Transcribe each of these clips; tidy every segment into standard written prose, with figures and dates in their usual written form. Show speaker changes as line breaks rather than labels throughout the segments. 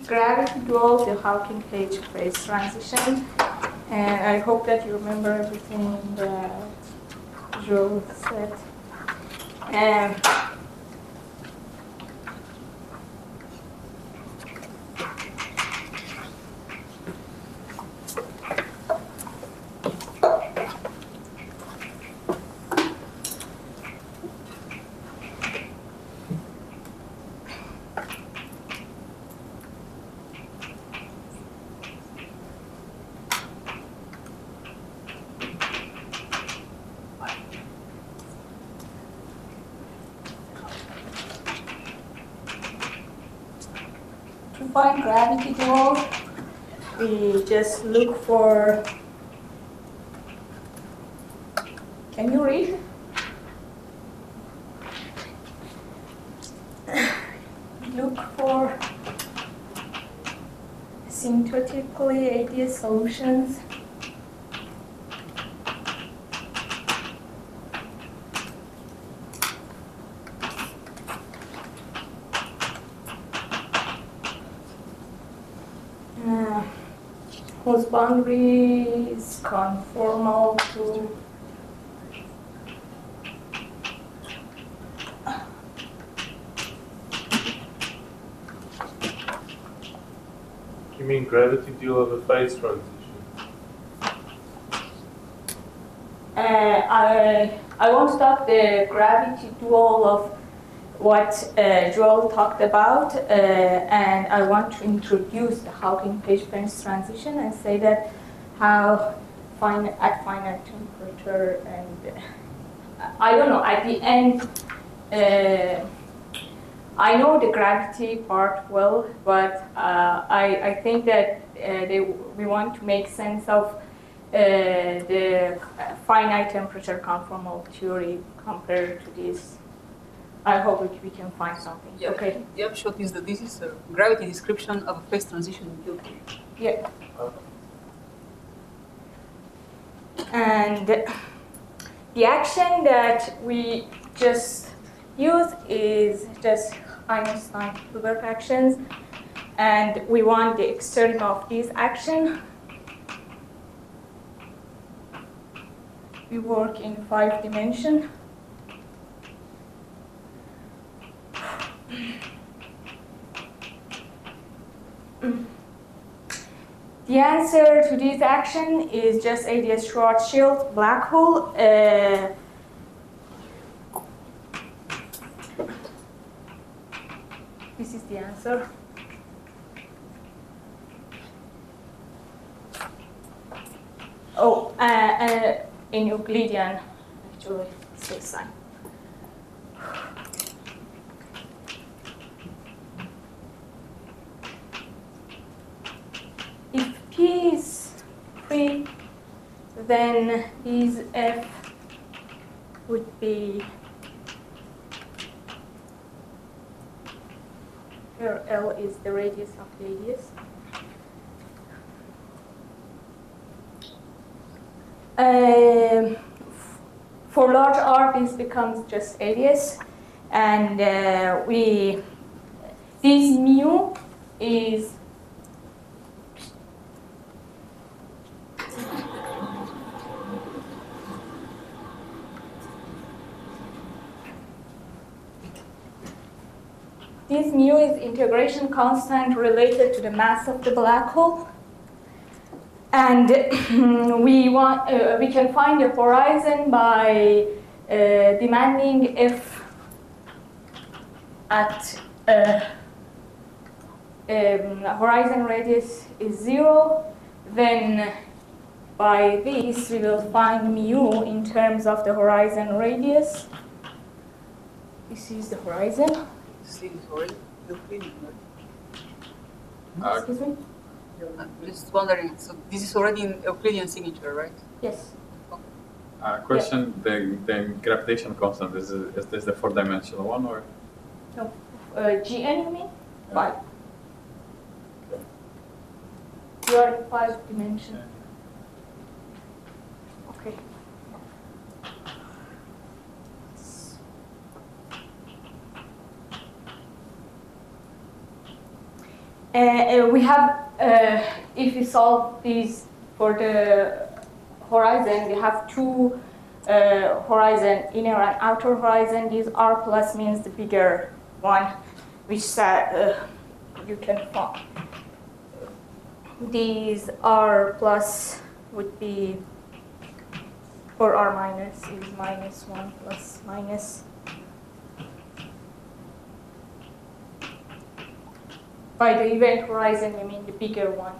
gravity dual to Hawking Page phase transition. And I hope that you remember everything that Joe said. To find gravity dual, we just look for, can you read? Look for asymptotically ADS solutions. Whose boundary is conformal to
You mean gravity dual of a phase transition?
I won't stop the gravity dual of what Joel talked about, and I want to introduce the Hawking Page phase transition and say that how at finite temperature and I don't know, at the end, I know the gravity part well, but I think that we want to make sense of the finite temperature conformal theory compared to this. I hope we can find something.
Yeah.
Okay.
The upshot is that this is a gravity description of a phase transition in field theory.
Yeah. And the action that we just use is just Einstein-Hilbert actions, and we want the external of this action. We work in 5 dimensions. The answer to this action is just ADS Schwarzschild black hole. This is the answer. Oh, in Euclidean, actually, space sign. If P is free, then this F would be here. L is the radius of the radius. For large R, this becomes just radius, and this mu is integration constant related to the mass of the black hole. And we can find the horizon by demanding if at horizon radius is 0, then by this we will find mu in terms of the horizon radius. This is the horizon.
This is already Euclidean,
right? Excuse me?
I'm just wondering, so this is already in Euclidean signature, right?
Yes.
Question, yeah. The gravitation constant, is this the 4-dimensional one or?
No. Gn, you mean? Yeah. 5. Okay. You are 5 dimension. Yeah. Okay. We have, if we solve these for the horizon, we have two horizon, inner and outer horizon. These R plus means the bigger one, which you can find. These R plus would be, or R minus is minus 1 plus minus. By the event horizon, I mean the bigger one.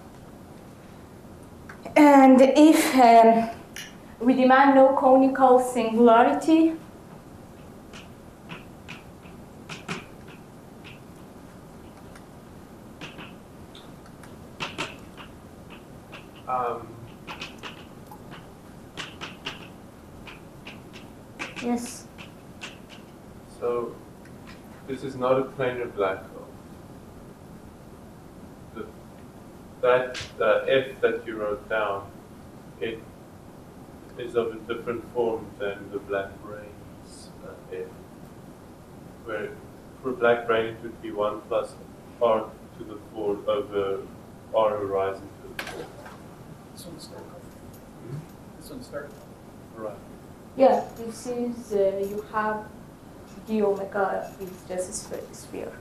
And if we demand no conical singularity, yes.
So this is not a planar black hole. That F that you wrote down, it is of a different form than the black brain's F. Where for black brain it would be 1 plus R to the 4 over R horizon to the 4.
This one's vertical. This one's vertical.
Right.
Yeah, this is, you have d omega is just a sphere.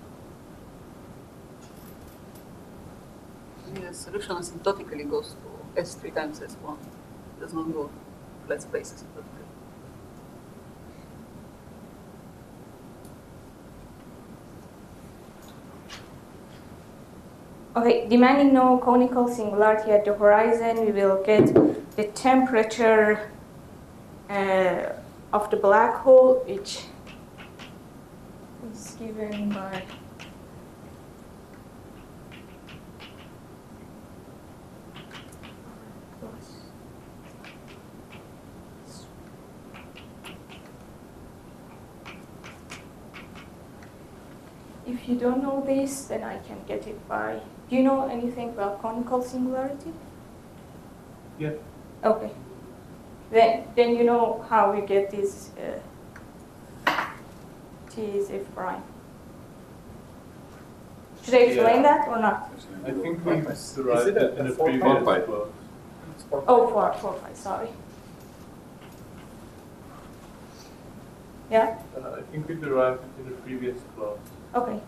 The solution asymptotically goes to S3 times S1. It does not go to less places asymptotically.
Okay, demanding no conical singularity at the horizon, we will get the temperature of the black hole, which is given by If you don't know this, then I can get it by. Do you know anything about conical singularity?
Yeah.
Okay. Then you know how we get this T is F prime. Should I explain that or not?
I think we derived
it
it in
a
a
4
previous
pi?
class.
Oh, 4 pi, sorry. Yeah?
I think we derived it in a previous class.
Okay.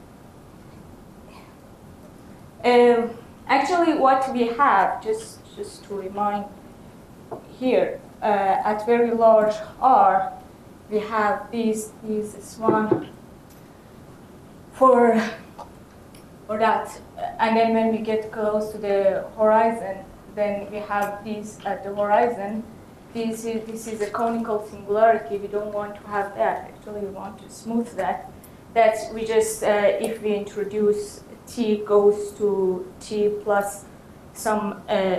Actually, what we have, just to remind here, at very large R, we have these S1 for that. And then when we get close to the horizon, then we have these at the horizon. This is a conical singularity. We don't want to have that. Actually, we want to smooth that. That's we just if we introduce T goes to T plus some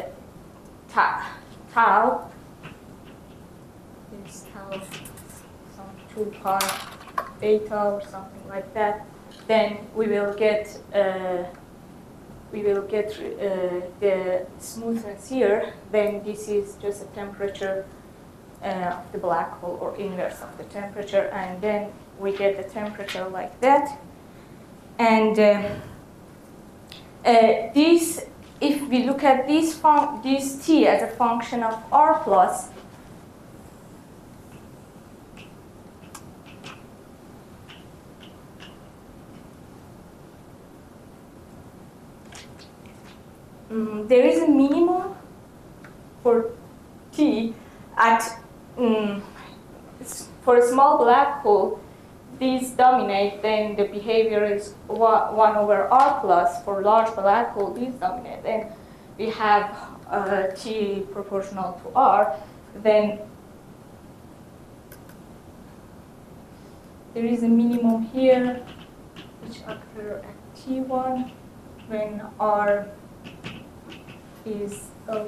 tau. Is tau some 2 pi beta or something like that. Then we will get the smoothness here. Then this is just a temperature of the black hole or inverse of the temperature, and then we get the temperature like that. And this, if we look at this T as a function of R plus, there is a minimum for T at for a small black hole. These dominate, then the behavior is 1 over R plus. For large black hole, these dominate. Then we have T proportional to R. Then there is a minimum here, which occur at T1 when R is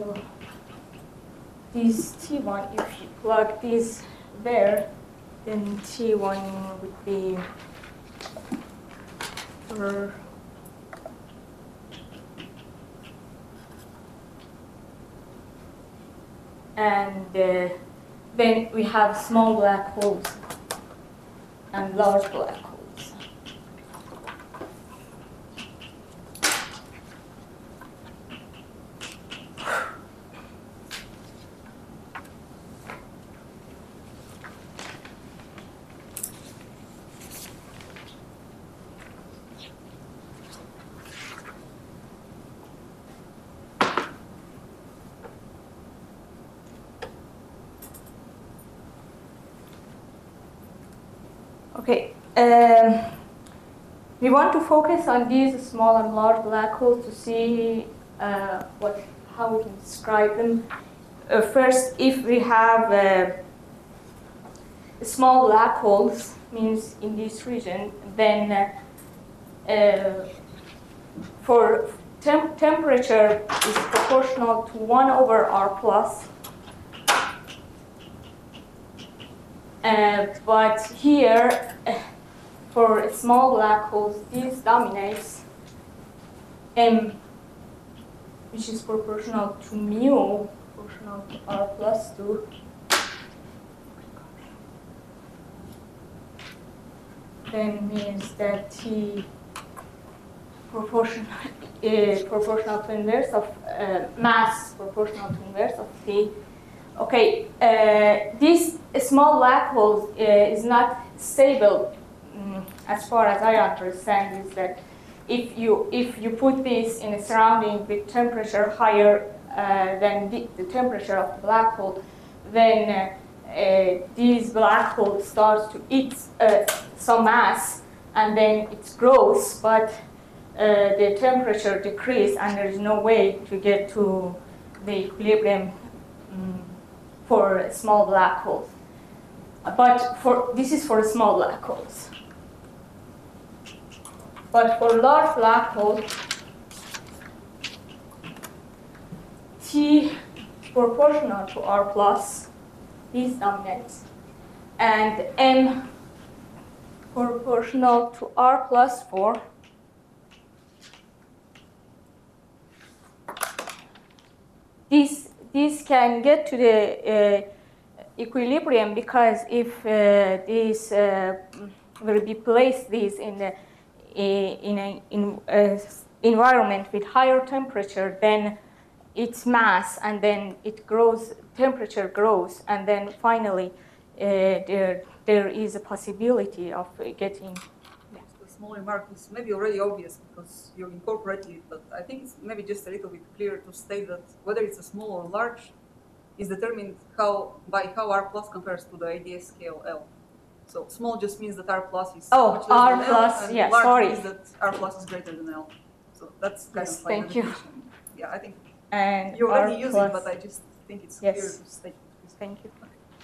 this T1. If you plug this there, then T1 would be and then we have small black holes and large black holes. Okay. We want to focus on these small and large black holes to see how we can describe them. First, if we have small black holes, means in this region, then for temperature is proportional to 1 over R plus. But here, for small black holes, this dominates M, which is proportional to mu, proportional to R plus 2. Then means that T proportional to inverse of mass proportional to inverse of T. Okay, this small black hole is not stable. As far as I understand, is that if you put this in a surrounding with temperature higher than the temperature of the black hole, then this black hole starts to eat some mass, and then it grows, but the temperature decreases, and there is no way to get to the equilibrium for small black holes. But this is for small black holes. But for large black holes, T proportional to R plus, this dominates, and M proportional to R plus 4. This can get to the equilibrium, because if this will be placed in an environment with higher temperature, then its mass, and then it grows, temperature grows, and then finally there is a possibility of getting.
The small remark is maybe already obvious because you incorporated it, but I think it's maybe just a little bit clearer to state that whether it's a small or large is determined by how R plus compares to the ADS scale L. So small just means that R plus is much less
R
than
plus,
L, and
yeah,
large
sorry.
means that R plus is greater than L. So that's kind
Yes,
of like
thank
the
you.
definition. Yeah, I think
And
you already
R
use
plus,
it, but I just think it's
Yes.
clear to state.
Thank you.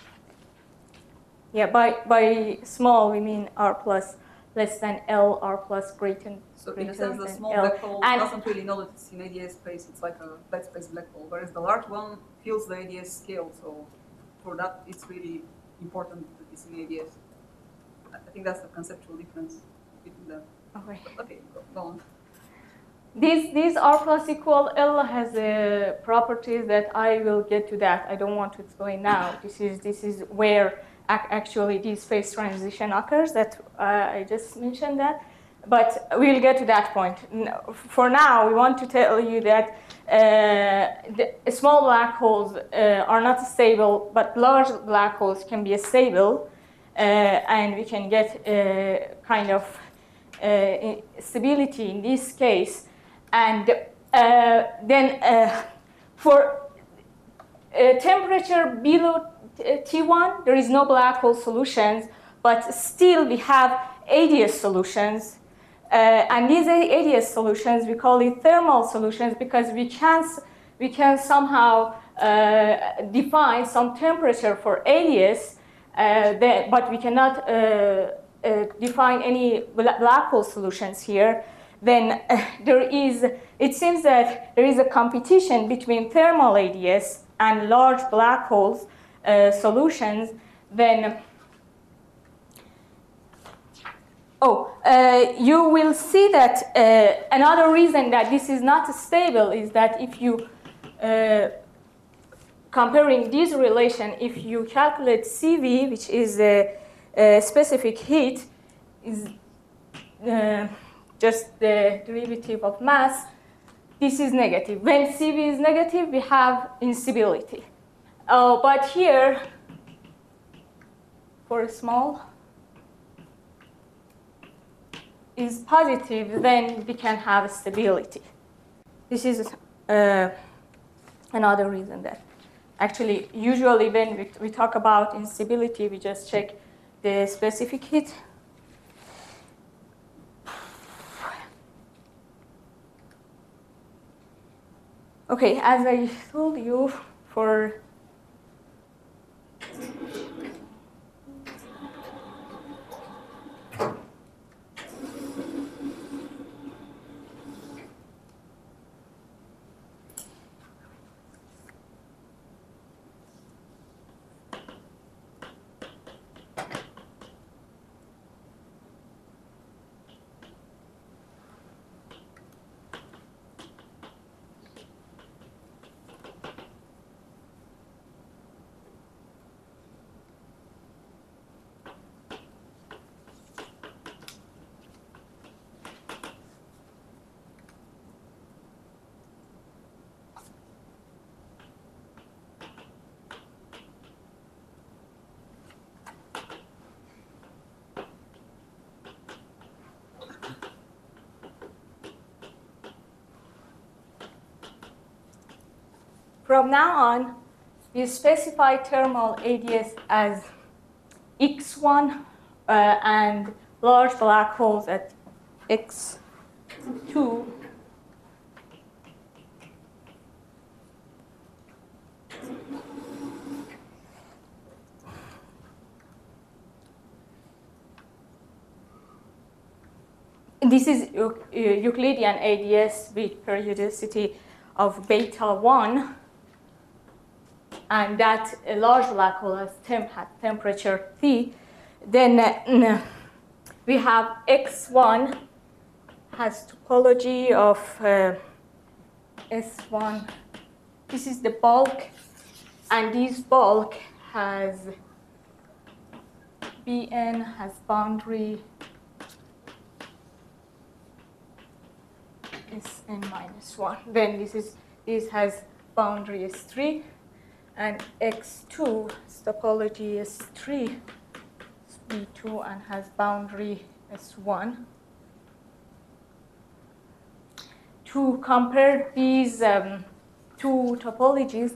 Yeah, by small we mean R plus less than L, R plus greater.
So in a
greater
sense, the
than
small
L.
black hole
And-
doesn't really know that it's in ADS space. It's like a flat space black hole, whereas the large one feels the ADS scale. So for that, it's really important that it's in ADS. I think that's the conceptual difference between them.
Okay.
But okay, go on.
This R plus equal L has properties that I will get to that. I don't want to explain now. This is where actually this phase transition occurs. That I just mentioned that, but we'll get to that point. For now, we want to tell you that the small black holes are not stable, but large black holes can be stable, and we can get kind of stability in this case. And then for temperature below T1, there is no black hole solutions, but still we have ADS solutions. And these ADS solutions, we call it thermal solutions because we can somehow define some temperature for ADS, but we cannot define any black hole solutions here. Then it seems that there is a competition between thermal ADS and large black holes solutions. Then, you will see that another reason that this is not stable is that if you, comparing this relation, if you calculate CV, which is a specific heat, is just the derivative of mass, this is negative. When CV is negative, we have instability. But here, for small, is positive, then we can have stability. This is another reason that actually, usually when we talk about instability, we just check the specific heat Okay, as I told you, for from now on, we specify thermal ADS as X1 and large black holes at X2. This is Euclidean ADS with periodicity of beta 1, and that a large black hole has temperature T. Then we have X1 has topology of S1. This is the bulk, and this bulk has Bn has boundary Sn minus 1. Then this has boundary S3, and X2 topology S3 B2 and has boundary S1. To compare these two topologies,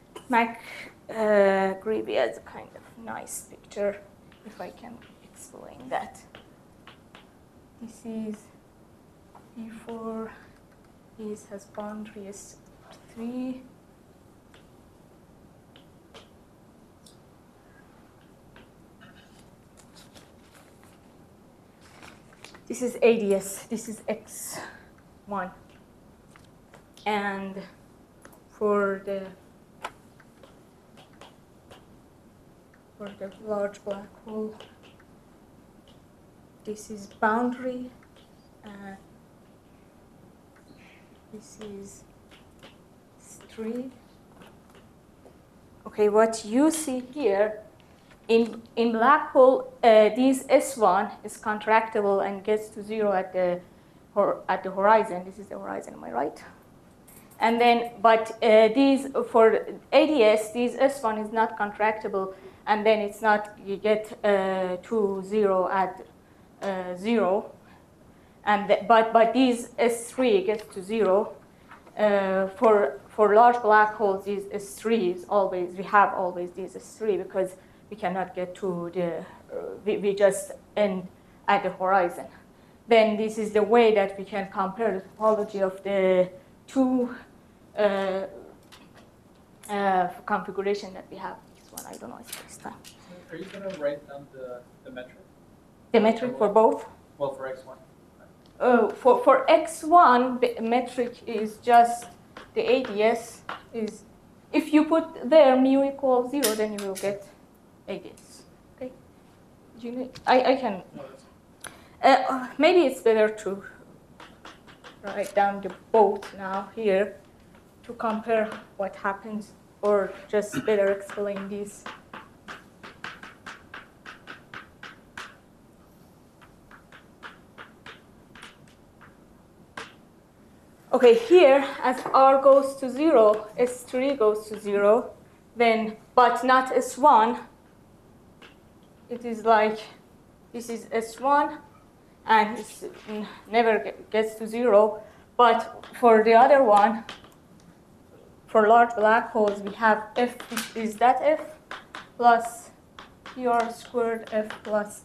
McGreevy has a kind of nice picture, if I can explain that. This is B4, this has boundary S3. This is ADS, this is X1. And for the large black hole, this is boundary, this is S3. Okay, what you see here, in black hole, this S1 is contractible and gets to 0 at the horizon. This is the horizon, am I right? And then, but these for ADS, this S1 is not contractible, and then it's not, you get to 0 at 0. And but these S3 gets to 0. For large black holes, these S3 is always, we have always these S3 because we cannot get to the, we just end at the horizon. Then this is the way that we can compare the topology of the two configuration that we have. This one, I don't know, it's this time.
So are you going to write down the metric?
The metric for both?
Well, for X1.
For X1, the metric is just the ADS is, if you put there mu equals 0, then you will get ADS. Okay? I can.
No, that's
Maybe it's better to write down the both now here to compare what happens, or just better explain this. Okay, here as R goes to 0, S3 goes to 0, then, but not S1. It is like, this is S1, and it never gets to 0. But for the other one, for large black holes, we have F, is that F plus PR squared F plus,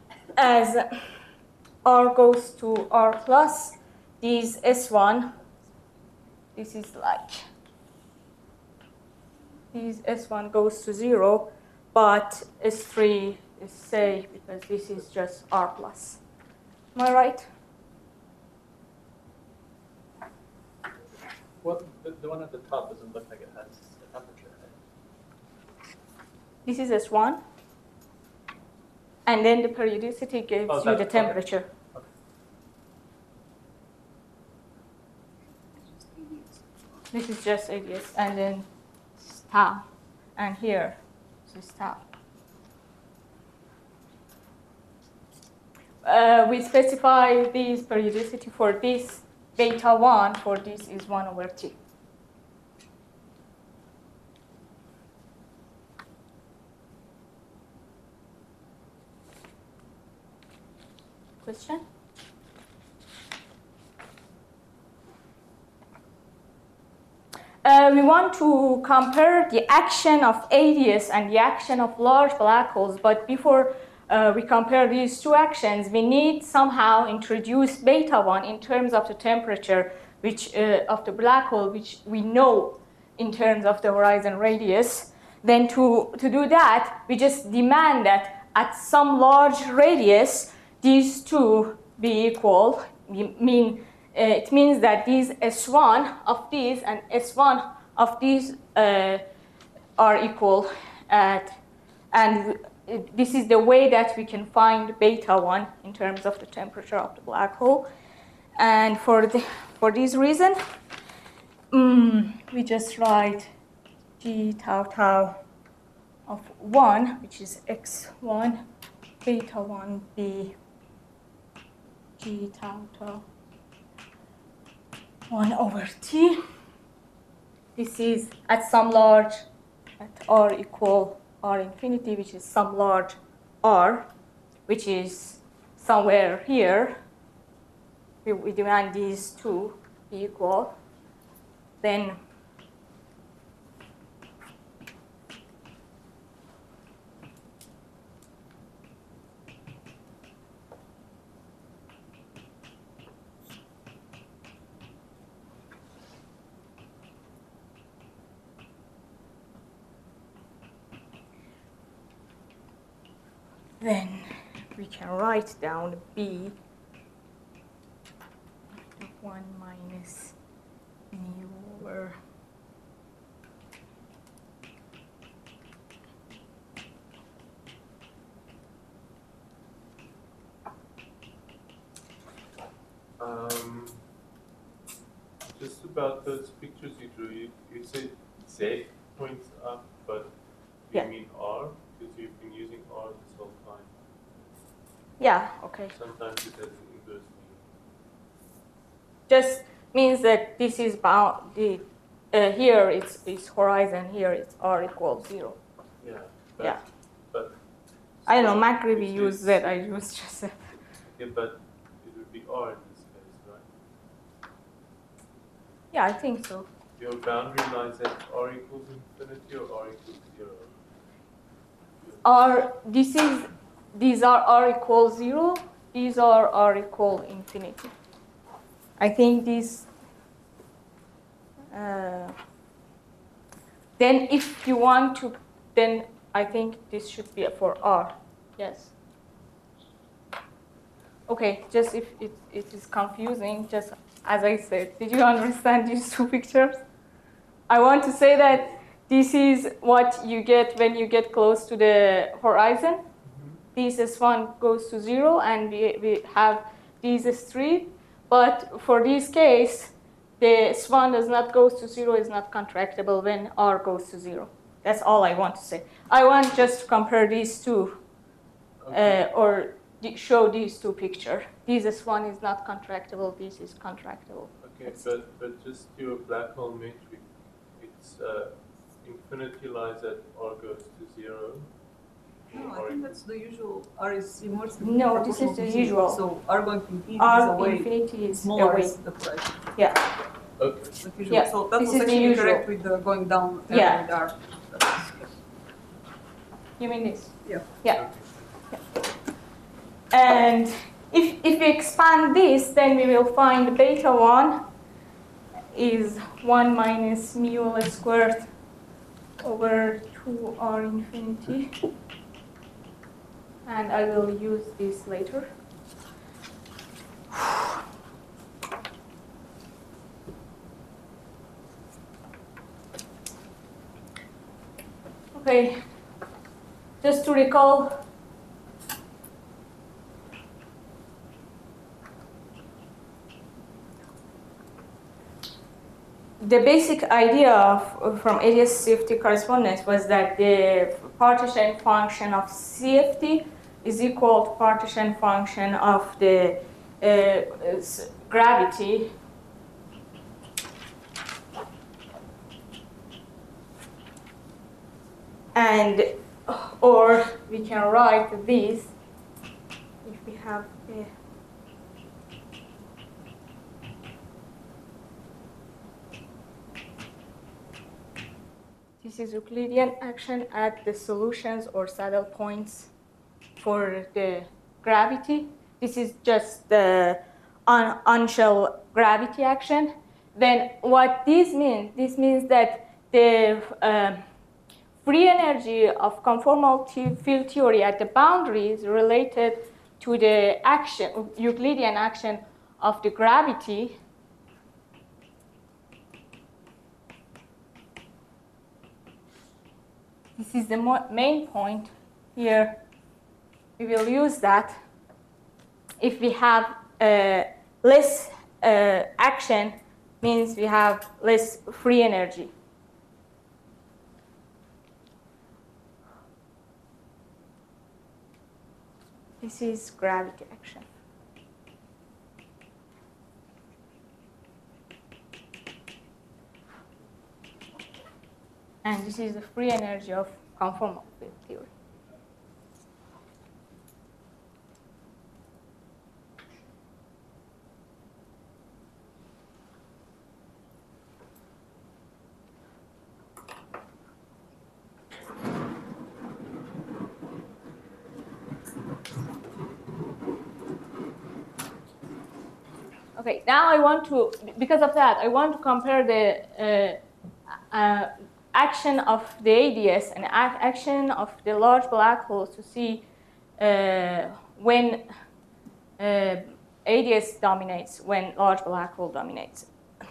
as R goes to R plus, these S1 this is like, this S1 goes to 0, but S3 is safe because this is just R plus. Am I right?
Well, the one at the top doesn't look like it has a temperature in it.
This is S1. And then the periodicity gives
Oh,
you
that-
the
okay.
temperature.
Okay.
This is just ADS, and then it's tau. And here, this is tau. We specify this periodicity for this beta 1, for this is 1 over T. Question? We want to compare the action of ADS and the action of large black holes, but before we compare these two actions, we need somehow introduce beta 1 in terms of the temperature which, of the black hole, which we know in terms of the horizon radius. Then to do that, we just demand that at some large radius, these two be equal. It means that these S1 of these and S1 of these are equal and this is the way that we can find beta 1 in terms of the temperature of the black hole. And for this reason, we just write G tau tau of 1, which is x1, beta 1 b G tau tau 1 over T. This is at some large, at R equal R infinity, which is some large R, which is somewhere here. We demand these two be equal. Then we can write down B 1 minus mu over
Just about those pictures you drew, you said Z points up, but you
Yeah.
mean R? Because you've been using R this whole time.
yeah, okay.
Sometimes it has an inverse meaning.
Just means that this is bound. Here it's horizon. Here it's R equals 0.
Yeah. But,
Yeah.
But
I don't know.
still,
MacGreevy
it
used
is-
that. I used just that.
Yeah, but it would be R in this case, right?
Yeah, I think so.
Your boundary lies at R equals infinity or R equals 0?
These are R equals 0. These are R equal infinity. I think these. Then if you want to, then I think this should be for R. Yes. Okay, just if it is confusing, just as I said, did you understand these two pictures? I want to say that this is what you get when you get close to the horizon. This S1 goes to 0, and we have this S3. But for this case, the S1 does not go to 0, is not contractible when R goes to 0. That's all I want to say. I want just to compare these two, or show these two pictures. This S1 is not contractible, this is contractible.
Okay, but just your black hole metric, it's infinity lies at R goes to 0.
No, I think that's the usual. R is inversely
No, this is
proportional
the
to zero.
usual.
So R going to infinity is
R
away.
infinity is
Smaller
away.
is the horizon.
Yeah.
Okay.
Like usual.
Yeah,
So that
this
was
is the
actually
usual.
correct with the going down
Yeah.
with R.
You mean this?
Yeah.
Yeah. And if we expand this, then we will find beta 1 is 1 minus mu L squared over 2r infinity. And I will use this later. Okay, just to recall, the basic idea from ADS CFT correspondence was that the partition function of CFT is equal to partition function of the gravity. And, or we can write this if we have a this is Euclidean action at the solutions or saddle points for the gravity. This is just the on-shell gravity action. Then what this means that the free energy of conformal field theory at the boundary is related to the action, Euclidean action of the gravity. This is the main point here. We will use that. If we have less action, means we have less free energy. This is gravity action. And this is the free energy of conformal field theory. Okay, now I want to, because of that, I want to compare the action of the ADS and action of the large black holes to see when ADS dominates, when large black hole dominates.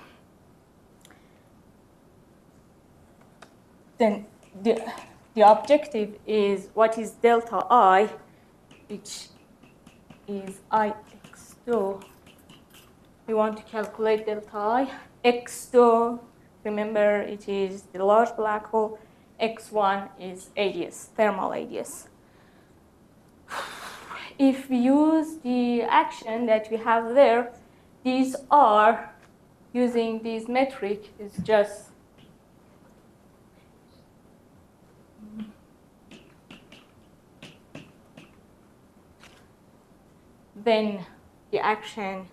Then the objective is what is delta I, which is Ix2. We want to calculate delta I. X2, remember it is the large black hole. X1 is ADS, thermal ADS. If we use the action that we have there, these are, using this metric, is just then the action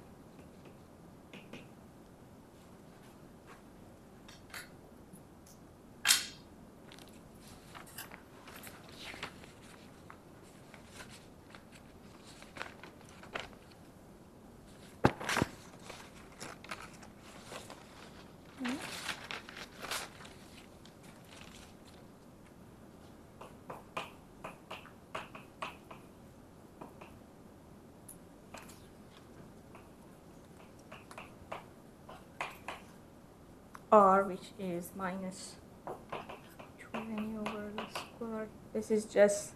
R, which is minus 20 over the square. This is just,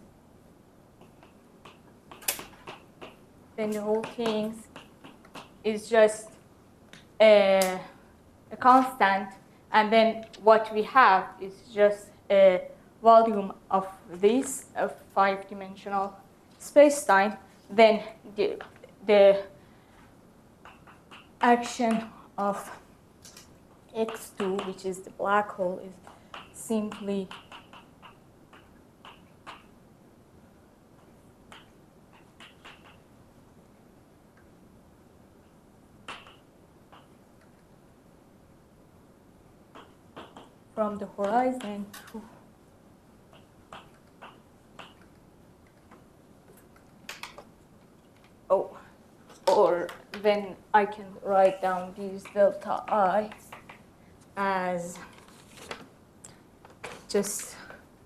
then the whole thing is just a constant, and then what we have is just a volume of this, a 5-dimensional space-time. Then the action of X2, which is the black hole, is simply from the horizon to or then I can write down these delta I as just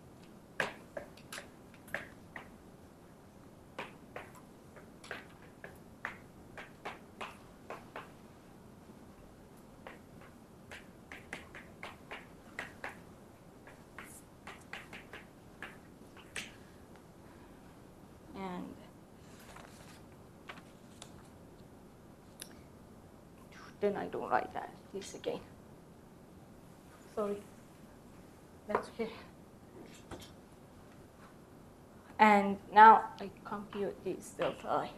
and then I don't write that this again. Sorry. That's okay. And now I compute this delta I.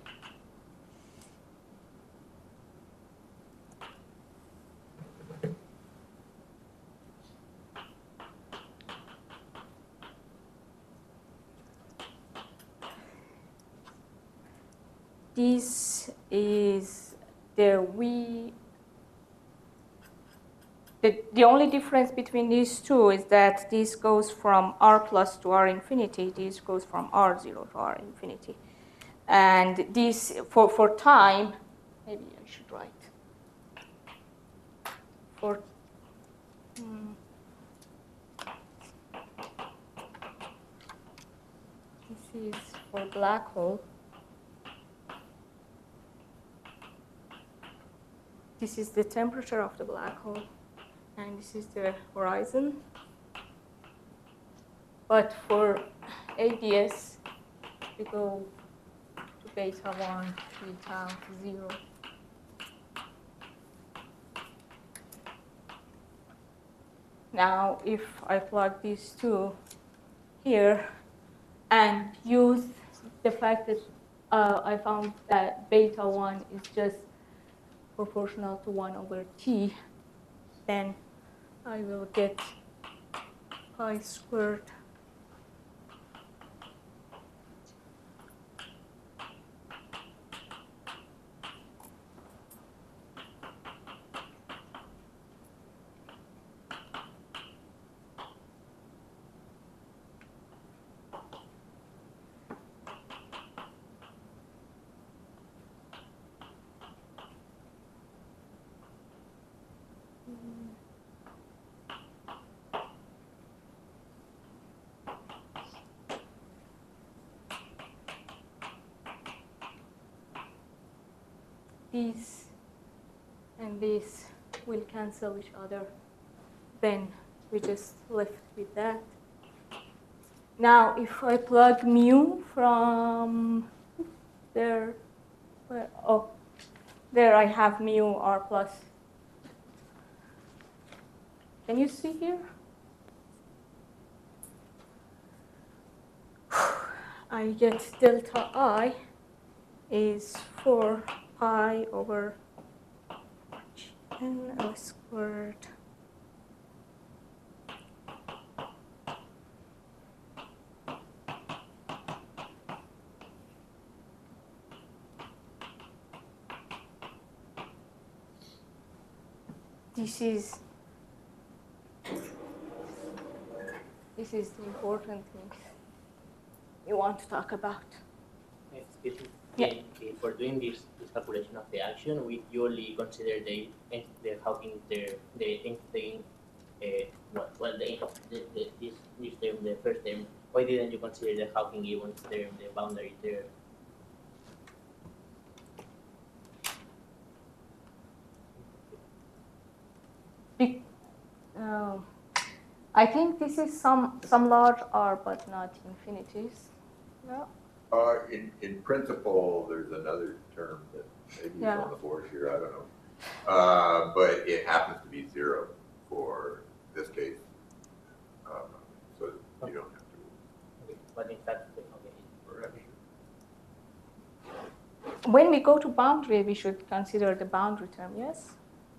This is the the only difference between these two is that this goes from r plus to r infinity. This goes from r0 to r infinity. And this, for time, maybe I should write. For this is for black hole. This is the temperature of the black hole. And this is the horizon. But for ADS, we go to beta 1, beta 0. Now, if I plug these two here and use the fact that I found that beta 1 is just proportional to 1 over t, then I will get pi squared this and this will cancel each other. Then we just left with that. Now, if I plug mu from there, there I have mu r plus. Can you see here? I get delta I is 4 pi over n L squared this is the important thing you want to talk about.
Excuse me.
Yeah.
For doing this calculation of the action, we usually consider the Hawking the Einstein this term, the first term. Why didn't you consider the Hawking Gibbons term, the boundary term?
I think this is some large r, but not infinities. No.
In principle, there's another term that maybe is
Yeah.
on the board here, I don't know. But it happens to be 0 for this case. So you don't have to
Okay. But in fact, okay.
worry.
When we go to boundary, we should consider the boundary term, yes?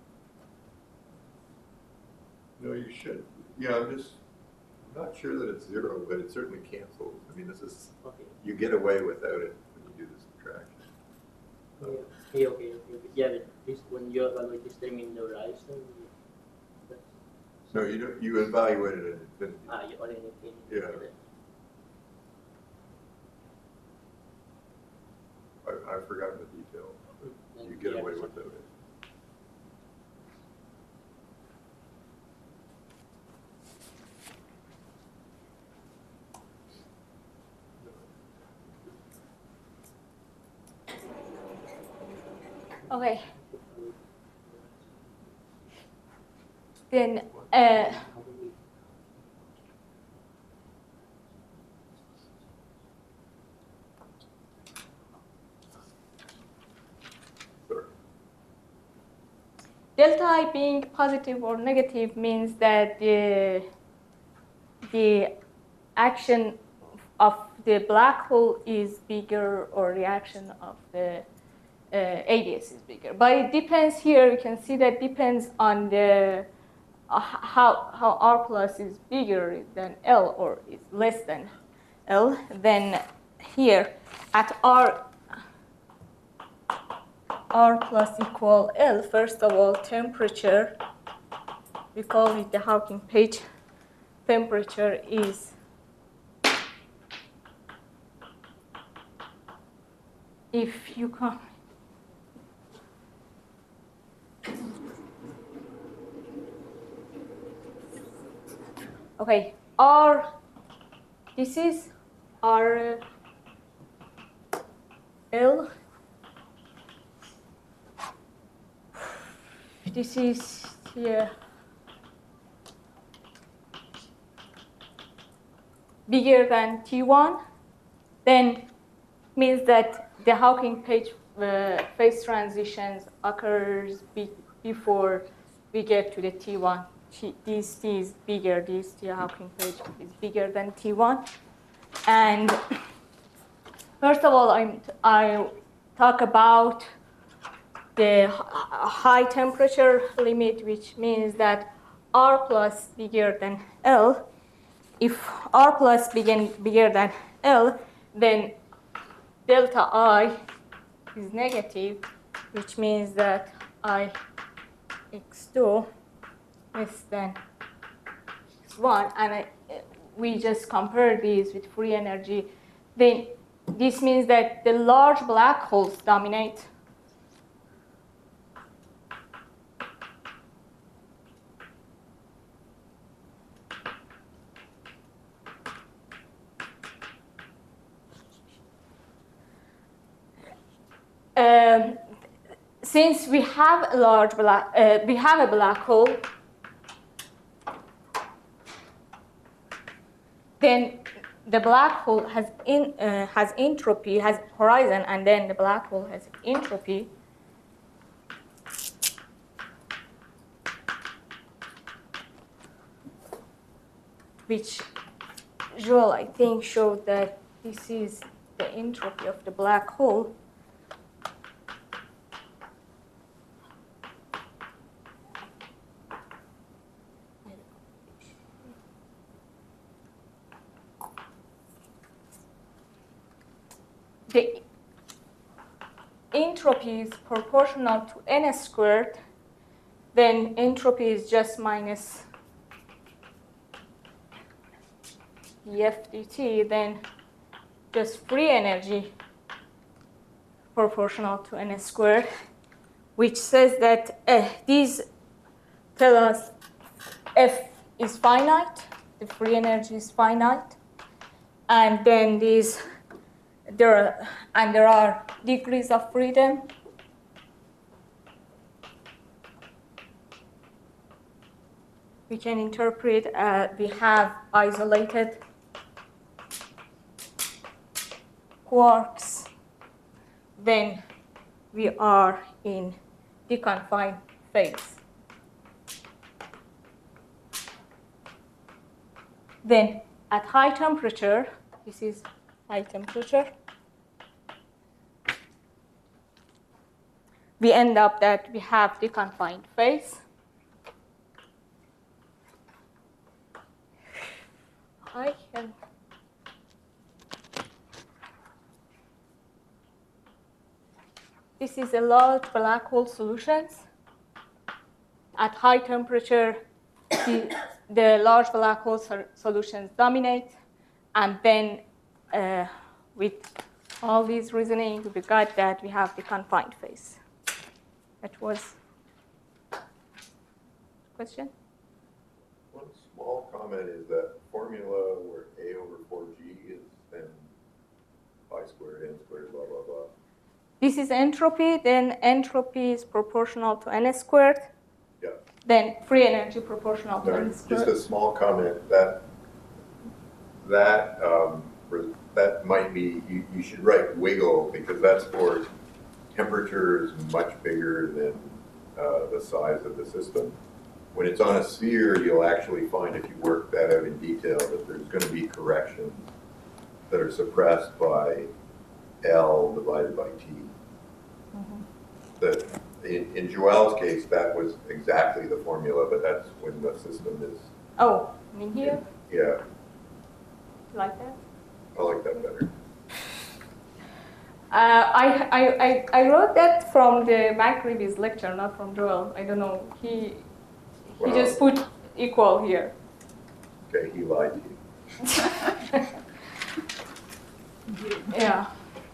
No, you should. Yeah, I'm not sure that it's 0, but it certainly cancels. I mean, this is,
Okay.
you get away without it when you do the subtraction.
Okay. Yeah, but this when you evaluate this term in the horizon,
No, you don't. You evaluate it at infinity.
you already think.
Yeah. I've forgotten the detail. But you get away without it.
Okay. Then
Sure.
delta I being positive or negative means that the action of the black hole is bigger, or reaction of the ADS is bigger. But it depends here. You can see that depends on the how R plus is bigger than L or is less than L. Then here at R plus equal L, first of all, temperature, we call it the Hawking page temperature, is if you come okay, this is R L. This is here bigger than T1, then means that the Hawking page phase transitions occurs before we get to the T1. This T is bigger, this T Hawking page is bigger than T1. And first of all, I talk about the high temperature limit, which means that R plus bigger than L. If R plus bigger than L, then delta I is negative, which means that I x2 less than x1, and we just compare these with free energy. Then this means that the large black holes dominate. Since we have a large we have a black hole, then the black hole has entropy, has horizon, and then the black hole has entropy. Which Joel, I think, showed that this is the entropy of the black hole. The entropy is proportional to n squared, then entropy is just minus dF dt, then just free energy proportional to n squared, which says that these tell us F is finite, the free energy is finite, and then there are degrees of freedom. We can interpret we have isolated quarks, then we are in deconfined phase. Then at high temperature, this is high temperature, we end up that we have deconfined phase. This is a large black hole solutions. At high temperature, the large black hole solutions dominate, and then with all these reasoning, we got that we have the confined phase. That was question?
One small comment is that formula where A over 4G is then pi squared, n squared, blah, blah, blah.
this is entropy, then entropy is proportional to n squared,
Yeah.
then free energy proportional to
No,
n
just
squared.
a small comment that might be, you should write wiggle because that's for temperatures much bigger than the size of the system. When it's on a sphere, you'll actually find if you work that out in detail that there's going to be corrections that are suppressed by L divided by T. That in Joel's case, that was exactly the formula, but that's when the system is,
Oh, I mean here,
yeah,
like that.
I like that better.
I wrote that from the McGreevy's lecture, not from Joel. I don't know. He
Wow.
just put equal here.
Okay, he lied to you.
Yeah.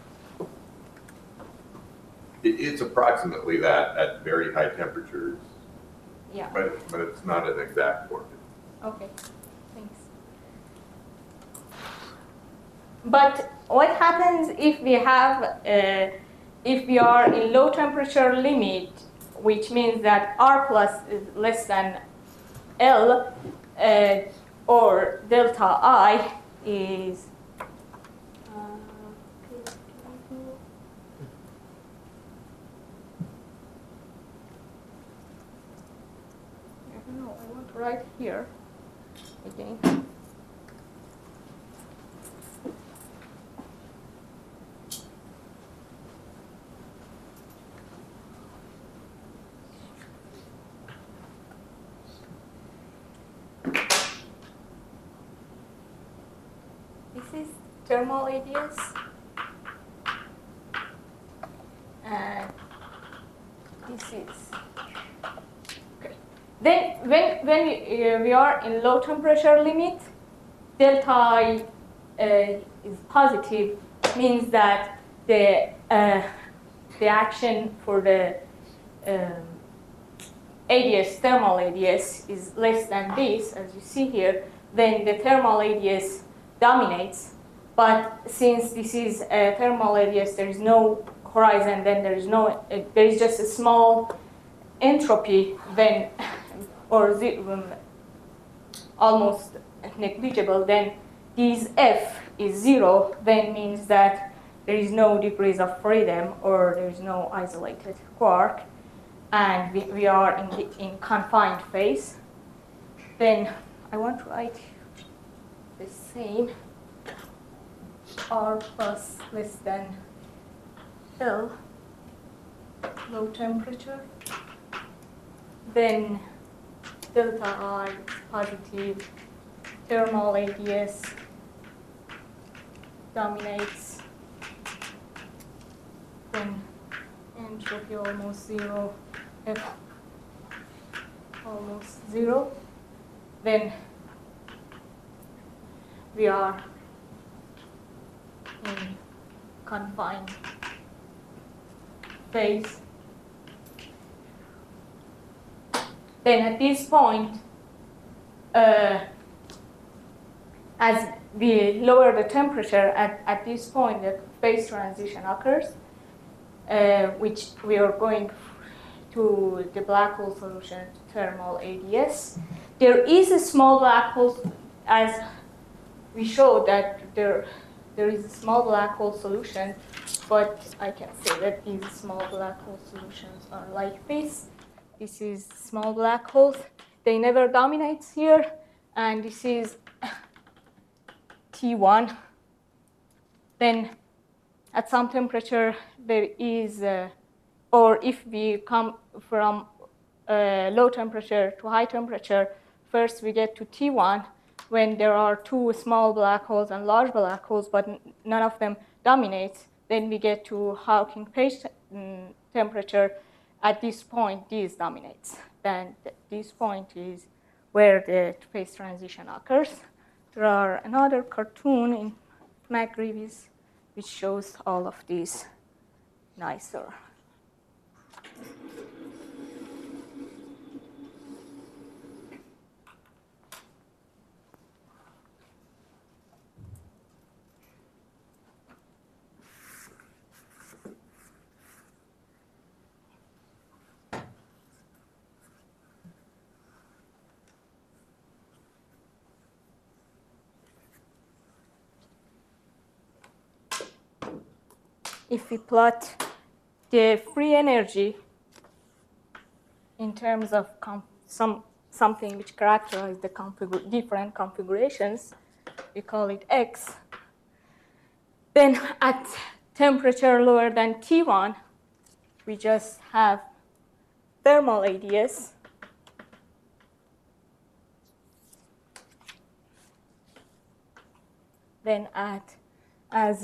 It's approximately that at very high temperatures,
Yeah.
but it's not an exact formula.
Okay. Thanks. But what happens if we have, if we are in low temperature limit, which means that R plus is less than L, or delta I is, I don't know, I want to write here again. This is thermal ADS, and this is okay. Then when we are in low temperature limit, delta I is positive, means that the action for the ADS, thermal ADS, is less than this, as you see here. Then the thermal ADS dominates, but since this is a thermal ADS, there is no horizon, then there is just a small entropy, then or almost negligible, then this F is 0, then means that there is no degrees of freedom or there is no isolated quark, and we are in confined phase. Then I want to write the same, R plus less than L, low temperature. Then delta I is positive, thermal ADS dominates, then entropy almost 0, F almost 0. Then we are in confined phase. Then at this point, as we lower the temperature, at this point the phase transition occurs, which we are going to the black hole solution, thermal ADS. There is a small black hole, as we showed that there is a small black hole solution, but I can say that these small black hole solutions are like this. This is small black holes. They never dominate here, and this is T1. Then at some temperature there is, or if we come from low temperature to high temperature, first we get to T1 when there are two small black holes and large black holes, but none of them dominates. Then we get to Hawking phase temperature. At this point, this dominates. Then this point is where the phase transition occurs. There are another cartoon in McGreevy's which shows all of these nicer. if we plot the free energy in terms of something which characterizes the different configurations, we call it X. Then at temperature lower than T1, we just have thermal ADS. Then as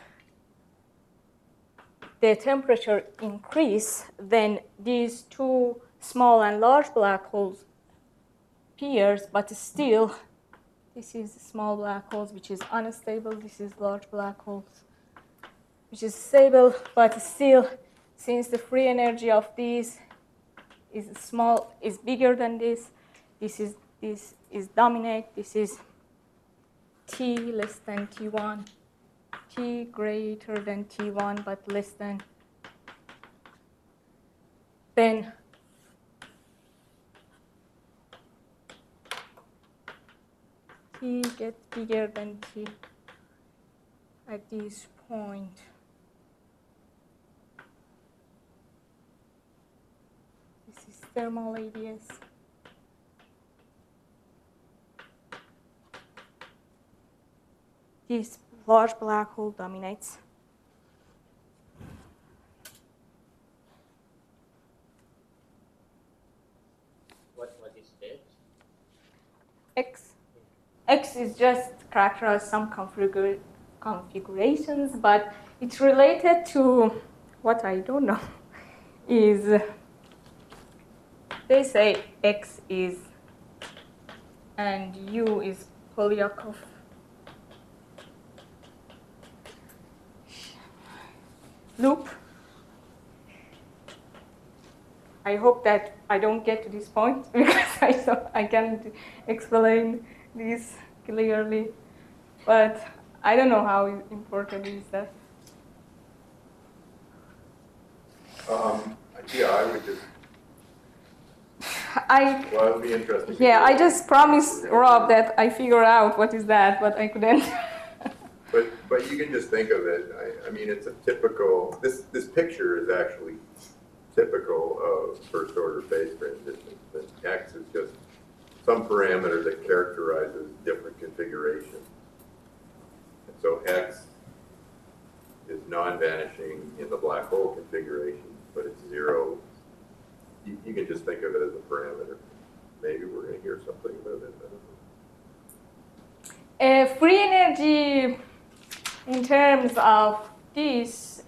the temperature increase, then these two small and large black holes appears, but still, this is small black holes, which is unstable. This is large black holes, which is stable, but still, since the free energy of these is bigger than this is dominate. This is T less than T1, T greater than T1, but less than. Then T gets bigger than T at this point. This is thermal ADS. This large black hole dominates.
What is X?
X is just characterized some configurations, but it's related to what I don't know. Is they say X is and U is Polyakov loop. I hope that I don't get to this point because I can't explain this clearly, but I don't know how important is that.
Yeah, I would just. Well, it would be interesting.
Yeah, I just promised Rob that I figure out what is that, but I couldn't.
But you can just think of it. I mean, it's a typical. This picture is actually typical of first order phase transitions. And X is just some parameter that characterizes different configurations. And so X is non-vanishing in the black hole configuration, but it's zero. You can just think of it as a parameter. Maybe we're going to hear something about it. I don't know.
Free energy, in terms of this,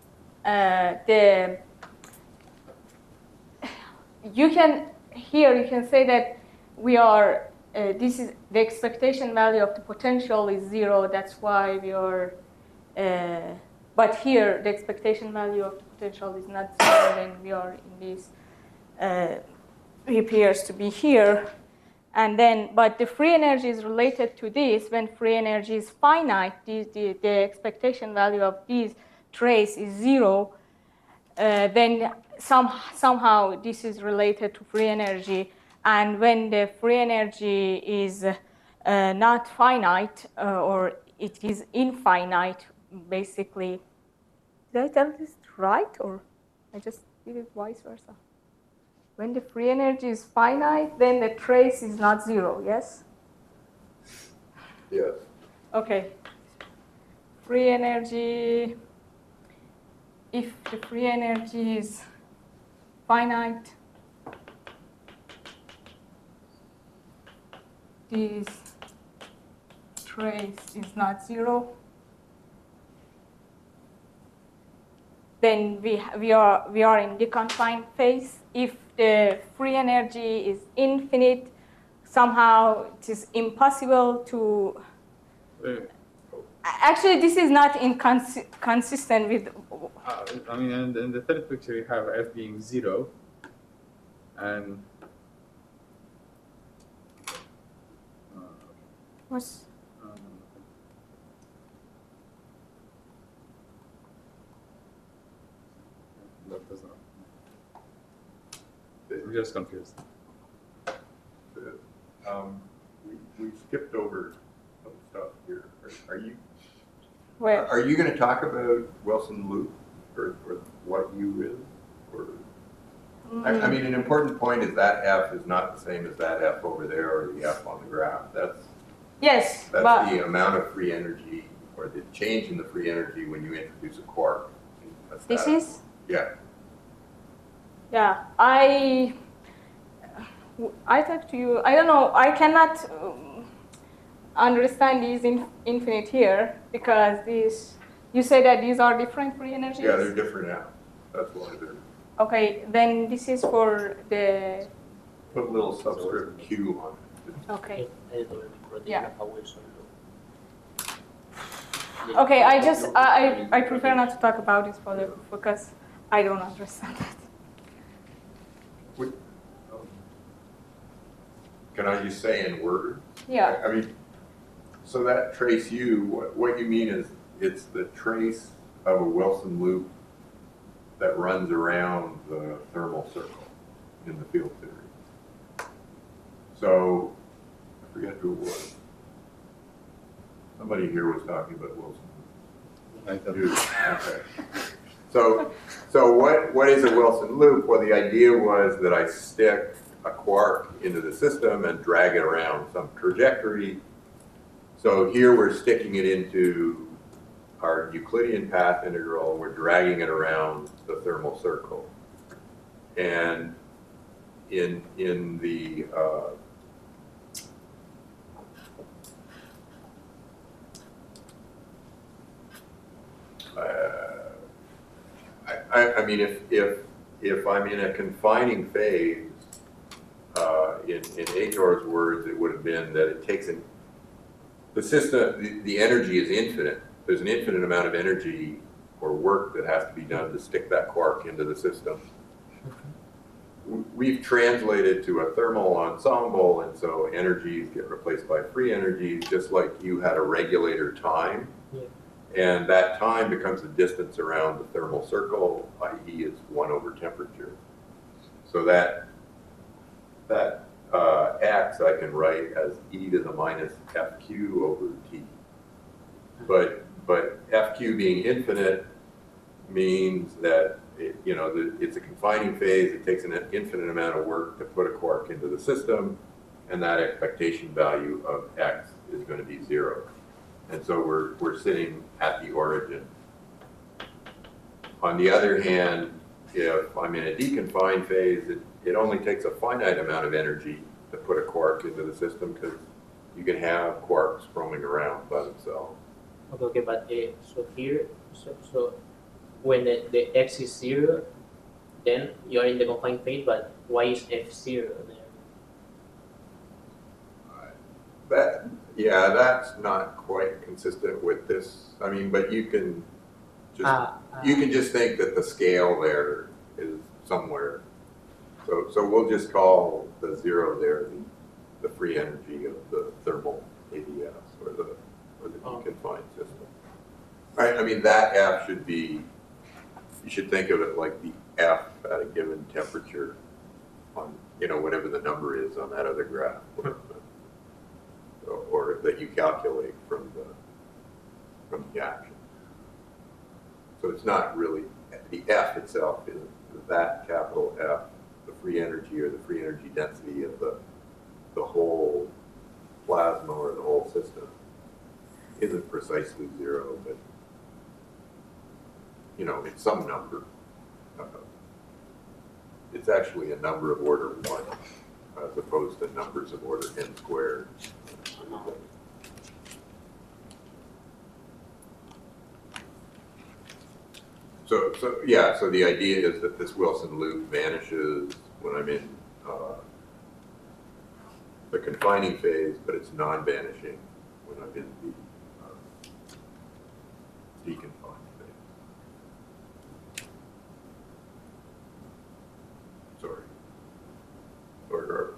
you can say that we are. This is the expectation value of the potential is 0. That's why we are. But here, the expectation value of the potential is not 0. Then we are in this. It appears to be here. And then, but the free energy is related to this. When free energy is finite, the expectation value of these trace is 0. Then somehow this is related to free energy. And when the free energy is not finite or it is infinite, basically, did I tell this right or I just did it vice versa? When the free energy is finite, then the trace is not 0, yes?
Yes.
Okay. Free energy, if the free energy is finite, this trace is not 0. Then we are in deconfined phase. If the free energy is infinite, somehow it is impossible to. Actually, this is not consistent with.
I mean, in the third picture, you have F being 0, and
What's
that does not. I'm just confused.
We skipped over some stuff here. Are you
Where?
Are you gonna talk about Wilson Loop or what U is? Or, I mean, an important point is that F is not the same as that F over there or the F on the graph.
Yes,
That's
but
the amount of free energy or the change in the free energy when you introduce a quark. That's
this
that.
is,
Yeah.
yeah, I talk to you, I don't know, I cannot understand these infinite here because these, you say that these are different free energies?
Yeah, they're different now. That's why they're,
Okay, then this is for the,
put a little subscript Q on it.
okay.
Yeah.
Yeah. Okay, I prefer not to talk about this further because I don't understand that.
Can I just say in words?
Yeah.
I mean, so that trace U, what you mean is it's the trace of a Wilson loop that runs around the thermal circle in the field theory. So, I forget who it was. Somebody here was talking about Wilson loop. You, okay. So what is a Wilson loop? Well, the idea was that I stick a quark into the system and drag it around some trajectory. So here we're sticking it into our Euclidean path integral, we're dragging it around the thermal circle. And in the I mean, if I'm in a confining phase, in Ator's words, it would have been that it takes the system, the energy is infinite. There's an infinite amount of energy or work that has to be done to stick that quark into the system. We've translated to a thermal ensemble, and so energies get replaced by free energies, just like you had a regulator time.
Yeah.
And that time becomes the distance around the thermal circle, i.e. is 1 over temperature. So that X I can write as e to the minus FQ over T. But FQ being infinite means that it's a confining phase. It takes an infinite amount of work to put a quark into the system, and that expectation value of X is going to be 0. And so we're sitting at the origin. On the other hand, if I'm in a deconfined phase, it only takes a finite amount of energy to put a quark into the system because you can have quarks roaming around by themselves.
Okay, but so here, so when the X is 0, then you're in the confined phase, but why is F0 there?
That's not quite consistent with this. I mean, but you can just think that the scale there is somewhere. So we'll just call the 0 there the free energy of the thermal ADS or the deconfined system. Right? I mean, that F should be, you should think of it like the F at a given temperature on, whatever the number is on that other graph. Or that you calculate from the action. So it's not really, the F itself is that capital F, the free energy or the free energy density of the whole plasma or the whole system isn't precisely 0, but it's some number. It's actually a number of order 1 as opposed to numbers of order n squared. So the idea is that this Wilson loop vanishes when I'm in the confining phase, but it's non-vanishing when I'm in the deconfined phase. Sorry. Or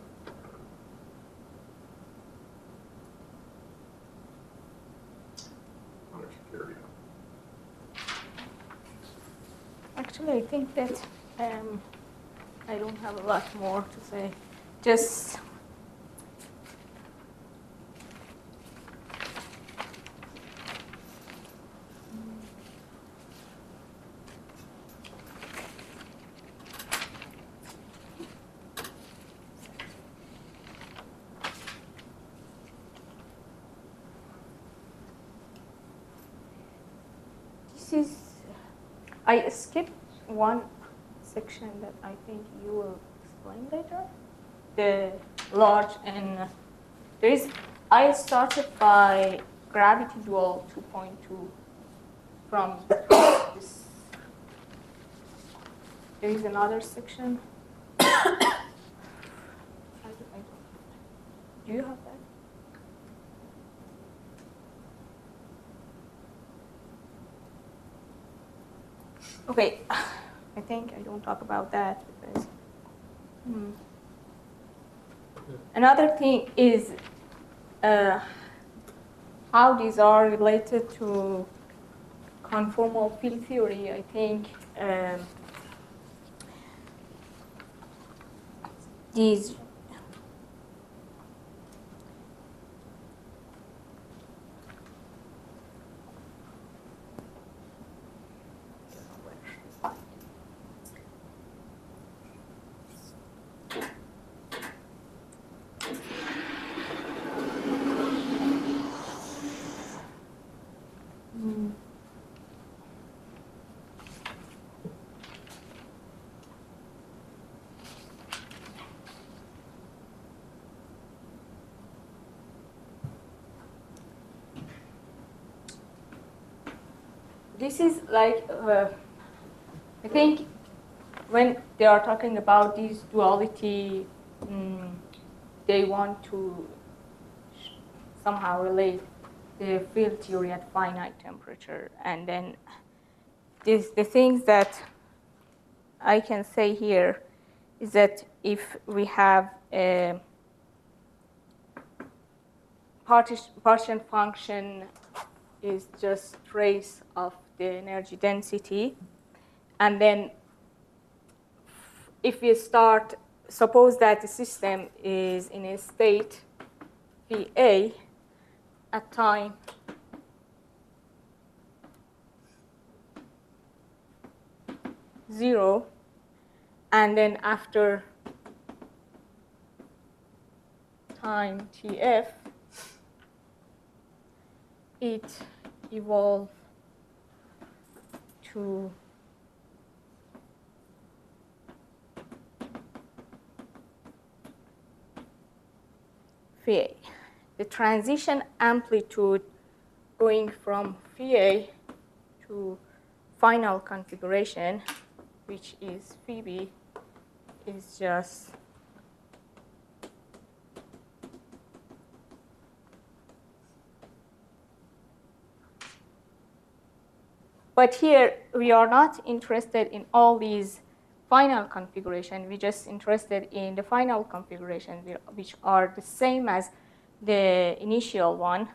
why don't you carry on?
Actually, I think that I don't have a lot more to say. Just this is, I skipped one section that I think you will explain later. The large and there is, I started by gravity dual 2.2 from this. There is another section. Do you have that? Okay, I think I don't talk about that because another thing is how these are related to conformal field theory. I think these this is like, I think when they are talking about this duality, they want to somehow relate the field theory at finite temperature. And then the things that I can say here is that if we have a partition function is just trace of the energy density. And then if we start, suppose that the system is in a state VA at time zero, and then after time TF, it evolved to phi. The transition amplitude going from phi to final configuration, which is phi b, is just but here we are not interested in all these final configuration. We're just interested in the final configuration, which are the same as the initial one.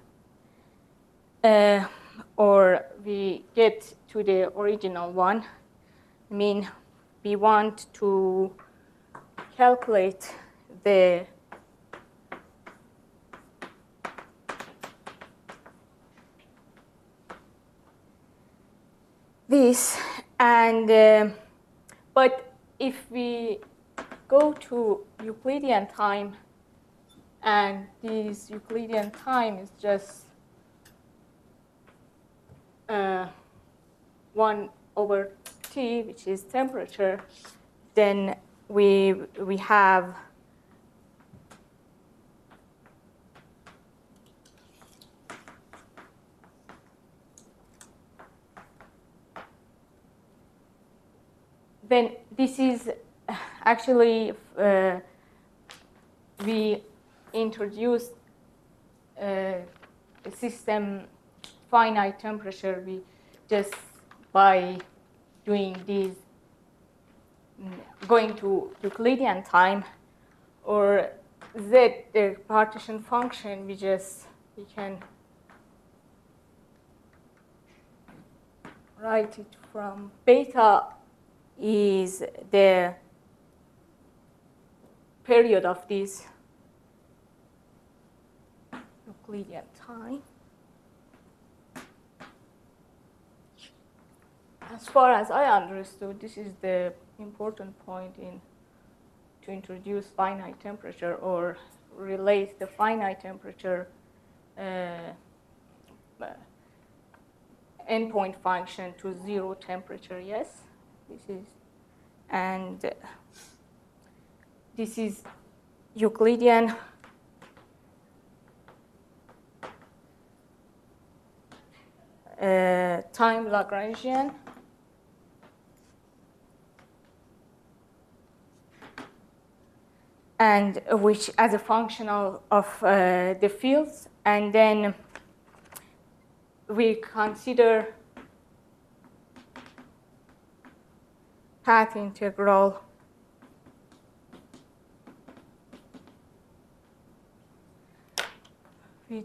Or we get to the original one. I mean, we want to calculate the this, and but if we go to Euclidean time, and this Euclidean time is just 1/t, which is temperature, then we have then this is actually we introduced a system finite temperature. We just by doing these, going to Euclidean time, or z, the partition function, we can write it from beta is the period of this Euclidean time. As far as I understood, this is the important point to introduce finite temperature or relate the finite temperature endpoint function to 0 temperature, yes? This is, and this is Euclidean time Lagrangian. And which as a function of the fields, and then we consider path integral with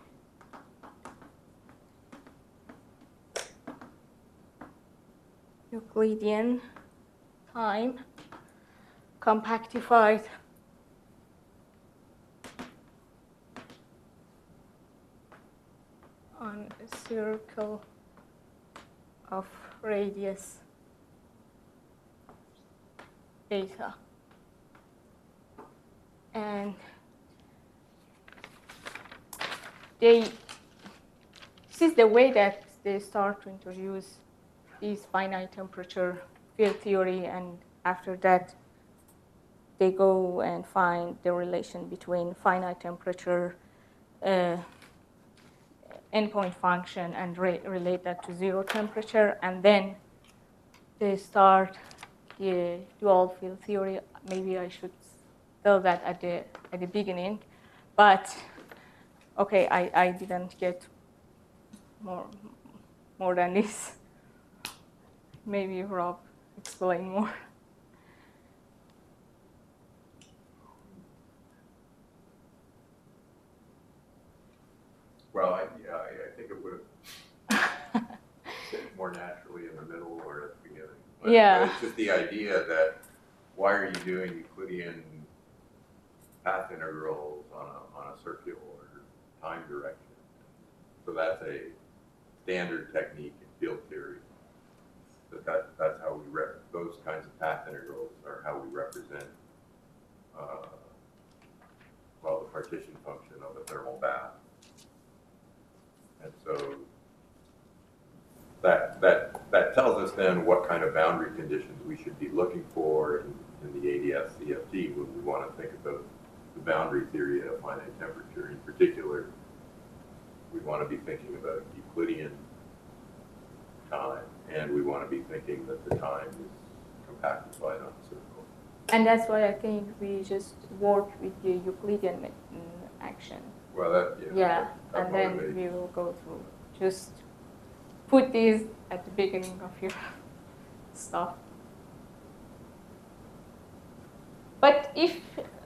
Euclidean time compactified on a circle of radius eta. And this is the way that they start to introduce this finite temperature field theory, and after that they go and find the relation between finite temperature endpoint function and relate that to 0 temperature, and then they start the dual field theory. Maybe I should tell that at the beginning, but okay, I didn't get more than this. Maybe Rob explain more.
Well, I think it would have fit more naturally in the middle or at the beginning. But it's just the idea that why are you doing Euclidean path integrals on a circular time direction? So that's a standard technique in field theory. That's how we those kinds of path integrals are how we represent well, the partition function of a thermal bath. And so that tells us then what kind of boundary conditions we should be looking for in the ADS CFT when we want to think about the boundary theory at a finite temperature. In particular, we want to be thinking about Euclidean time, and we want to be thinking that the time is compactified on a circle.
And that's why I think we just work with the Euclidean action.
Well, that
and then we will go through. Just put these at the beginning of your stuff. But if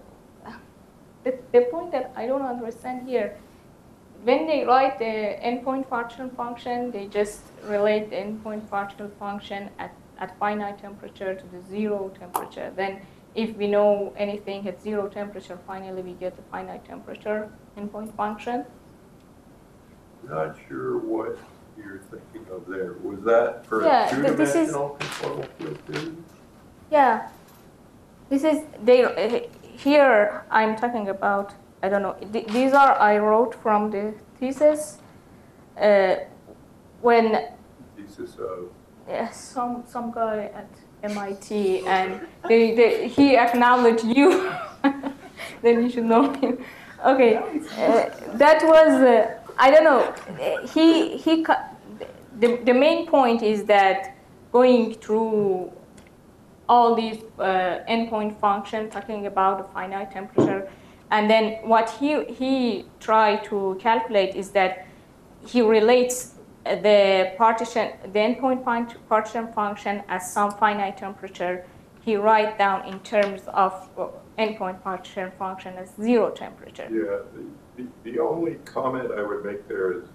the point that I don't understand here, when they write the endpoint partial function, they just relate the endpoint partial function at finite temperature to the 0 temperature. Then if we know anything at 0 temperature, finally we get the finite temperature endpoint function.
Not sure what you're thinking of there. Was that for two-dimensional conformal field theory?
Yeah. This is, here I'm talking about, I don't know, these are, I wrote from the thesis. When
Thesis of?
Some guy at MIT, and he acknowledged you. Then you should know him. Okay, that was I don't know. The main point is that going through all these endpoint functions, talking about a finite temperature, and then what he tried to calculate is that he relates the endpoint partition function as some finite temperature. He write down in terms of endpoint partition function as 0 temperature.
Yeah, the only comment I would make there is,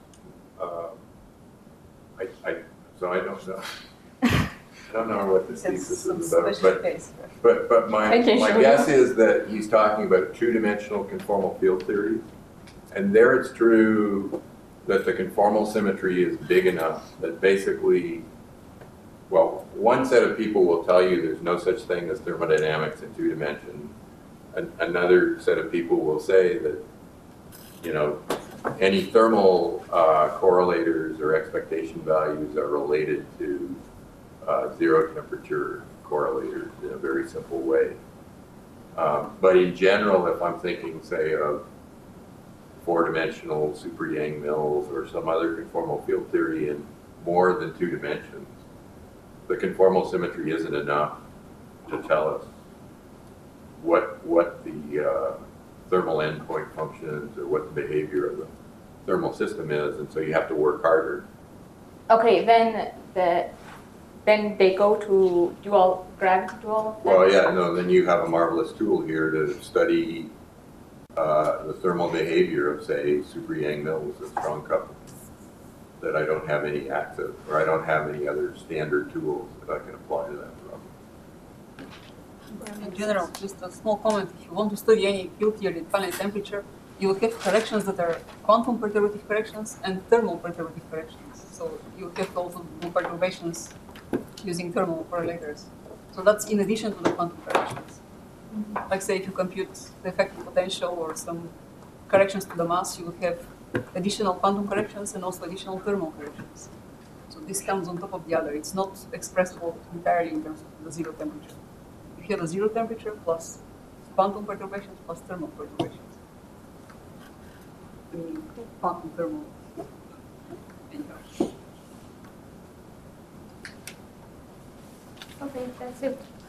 so I don't know. I don't know what this thesis is about, but my guess is that he's talking about two-dimensional conformal field theory, and there it's true that the conformal symmetry is big enough that basically, well, one set of people will tell you there's no such thing as thermodynamics in 2 dimensions. Another set of people will say that, you know, any thermal correlators or expectation values are related to zero temperature correlators in a very simple way. But in general, if I'm thinking, say, of four-dimensional super Yang mills or some other conformal field theory in more than 2 dimensions, the conformal symmetry isn't enough to tell us what the thermal endpoint functions or what the behavior of the thermal system is, and so you have to work harder.
Okay, then they go to gravity dual.
Well, yeah, no, then you have a marvelous tool here to study the thermal behavior of, say, super Yang mills with strong coupling that I don't have any access, or I don't have any other standard tools that I can apply to that problem.
In general, just a small comment, if you want to study any field theory at finite temperature, you will have corrections that are quantum perturbative corrections and thermal perturbative corrections. So you have also do perturbations using thermal correlators. So that's in addition to the quantum corrections. Like say if you compute the effective potential or some corrections to the mass, you will have additional quantum corrections and also additional thermal corrections. So this comes on top of the other. It's not expressible entirely in terms of the zero temperature. You have a zero temperature plus quantum perturbations plus thermal perturbations. I mean, quantum thermal. Anyhow.
Okay, that's it.